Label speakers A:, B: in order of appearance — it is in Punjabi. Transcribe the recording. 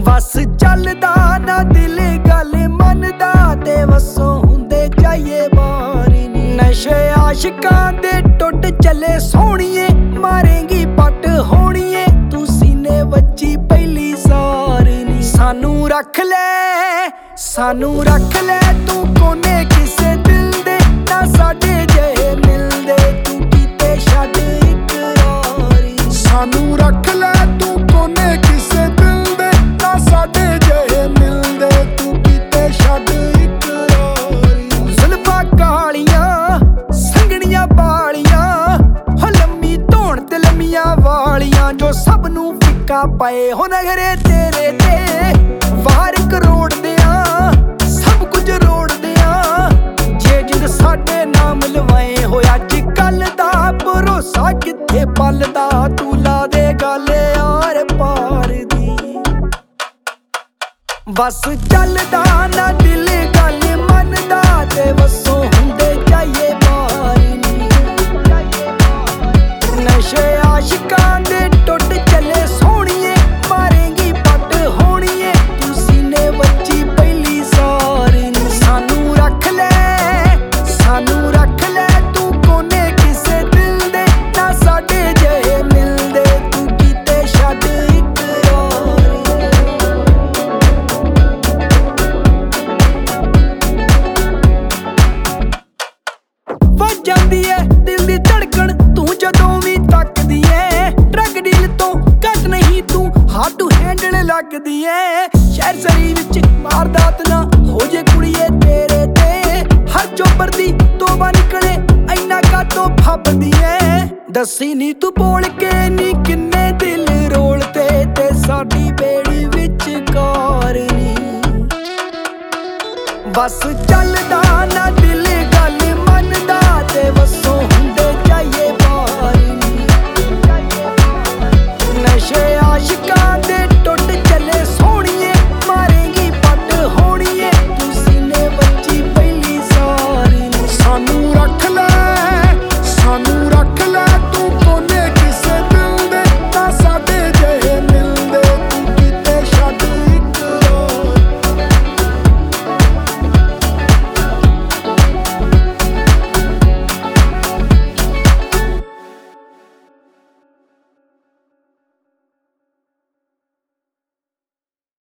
A: ਵਸ ਚੱਲਦਾ ਨਾ ਦਿਲ ਗੱਲ ਮੰਨਦਾ ਤੇ ਵਸੋਂ ਹੁੰਦੇ ਜਾਈਏ ਬਾਹਰ ਨੀ। ਨਸ਼ੇ ਆਸ਼ਿਕਾਂ ਦੇ ਟੁੱਟ ਚੱਲੇ ਸੋਹਣੀਏ, ਮਾਰੇਂਗੀ ਪੱਟ ਹੋਣੀਏ ਤੂੰ ਸੀਨੇ ਵੱਜੀ ਪਹਿਲੀ ਸਾਰ ਨੀ। ਸਾਨੂੰ ਰੱਖ ਲੈ ਤੂੰ ਕੋਨੇ ਕਿਸੇ ਦਿਲ ਦੇ, ਨਾ ਸਾਡੇ ਜਿਹੇ ਮਿਲਦੇ ਤੂੰ ਕੀਤੇ ਛੱਡ ਇਕਰਾਰੀ।
B: ਸਾਨੂੰ ਰੱਖ ਲੈ ਤੂੰ ਕੋਨੇ ਕਿਸੇ ਦਿਲ ਦੇ, ਨਾ ਸਾਡੇ ਜਿਹੇ ਮਿਲਦੇ ਤੂੰ ਕੀਤੇ ਛੱਡ ਇਕਰਾਰੀ।
A: ਜ਼ੁਲਫਾਂ ਕਾਲੀਆਂ ਸੰਘਣੀਆਂ ਬਾਲੀਆਂ, ਹੋ ਲੰਮੀ ਧੌਣ ਤੇ ਲੰਮੀਆਂ ਵਾਲੀਆਂ, ਜੋ ਸਭ ਨੂੰ ਫਿੱਕਾ ਪਏ ਹੋ ਨਖਰੇ ਤੇਰੇ ਤੇ। ਵਾਰ ਕਰੋੜਦੇ ਆ ਸਭ ਕੁਝ ਰੋੜਦੇ ਆ, ਜੇ ਜਿੰਦ ਸਾਡੇ ਨਾਮ ਲਵਾਏ ਹੋ ਅੱਜ ਕੱਲ ਦਾ ਭਰੋਸਾ ਕਿੱਥੇ ਪਲਦਾ। ਤੂੰ ਲਾ ਦੇ ਗੱਲ ਯਾਰ ਪਾਰ ਦੀ, ਬਸ ਚੱਲਦਾ ਨਾ ਦਿਲ ਗੱਲ ਮੰਨਦਾ ਤੇ ਵਸੋਂ ਹੁੰਦੇ ਜਾਈਏ ਬਾਹਰ ਨੀ। ਨਸ਼ੇ ਆਸ਼ਿਕਾਂ ਦੇ ਟੁੱਟ ਚੱਲੇ ਸੋਹਣੀਏ, ਮਾਰੇਂਗੀ ਪੱਟ ਹੋਣੀਏ ਤੂੰ ਸੀਨੇ ਵੱਜੀ ਪਹਿਲੀ ਸਾਰ ਨੀ। ਸਾਨੂੰ ਰੱਖ ਲੈ ਤੂੰ ਕੋਨੇ ਕਿਸੇ ਦਿਲ ਦੇ, ਨਾ ਸਾਡੇ ਜਿਹੇ ਮਿਲਦੇ ਤੂੰ ਕੀਤੇ ਛੱਡ ਇਕਰਾਰੀ। ਵੱਜ ਜਾਂਦੀ ਏ ਦਿਲ ਦੀ ਧੜਕਣ ਤੂੰ ਜਦੋਂ ਵੀ ਤੱਕਦੀ ਏ, ਡਰੱਗ ਡੀਲ ਤੋਂ ਘੱਟ ਨਹੀਂ ਤੂੰ ਹਾਰਡ ਟੂ ਹੈਂਡਲ ਲੱਗਦੀ ਏ। ਸ਼ਹਿਰ ਸਰੀ ਵਿੱਚ ਵਾਰਦਾਤ ਨਾ ਹੋ ਜੇ ਕੁੜੀਏ ਤੇਰੇ ਤੇ, ਹਰ ਚੋਬਰ ਦੀ ਤੋਬਾ ਨਿਕਲੇ ਇੰਨਾ ਕਾਤੋਂ ਫੱਬਦੀ ਏ। ਦੱਸੀ ਨੀ ਤੂੰ ਬੋਲ ਕੇ ਨੀ ਕਿੰਨੇ ਦਿਲ ਰੋਲਤੇ ਤੇ ਸਾਡੀ ਬੇੜੀ ਵਿੱਚ ਕਾਰ ਨੀ। ਬਸ ਚੱਲਦਾ ਨਾ ਦਿਲ ਗੱਲ ਮੰਨਦਾ ਤੇ ਵਸੋਂ ਹੁੰਦੇ ਜਾਈਏ ਬਾਹਰ ਨੀ। ਨਸ਼ੇ ਆਸ਼ਿਕਾਂ